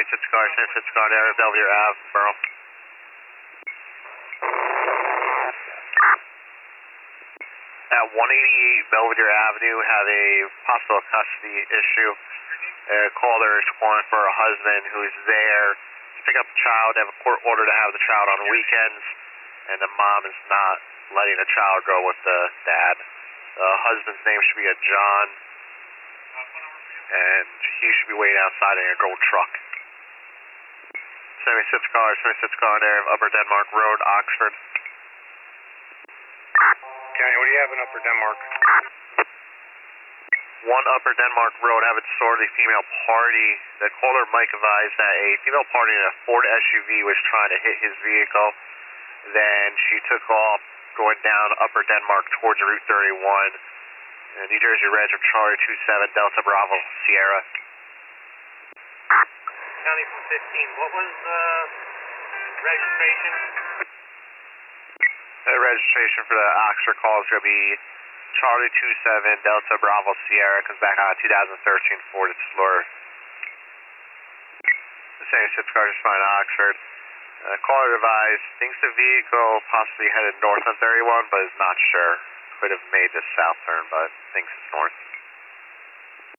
76 car, 76 car there, Belvedere Ave, Borough. At 188 Belvedere Avenue, have a possible custody issue. A caller is calling for a husband who's there to pick up the child. They have a court order to have the child on weekends, and the mom is not letting the child go with the dad. The husband's name should be a John, and he should be waiting outside in a gold truck. 76 car there, Upper Denmark Road, Oxford. County, what do you have in Upper Denmark? 1 Upper Denmark Road, have a disorderly female party. The caller Mike advised that a female party in a Ford SUV was trying to hit his vehicle. Then she took off going down Upper Denmark towards Route 31. New Jersey Reg of Charlie 27 Delta Bravo Sierra. County from 15, what was the registration? The registration for the Oxford call is going to be Charlie 27 Delta Bravo Sierra. Comes back on a 2013 Ford Explorer. The 76 car just fine Oxford. Caller advised, thinks the vehicle possibly headed north on 31, but is not sure. Could have made this south turn, but thinks it's north.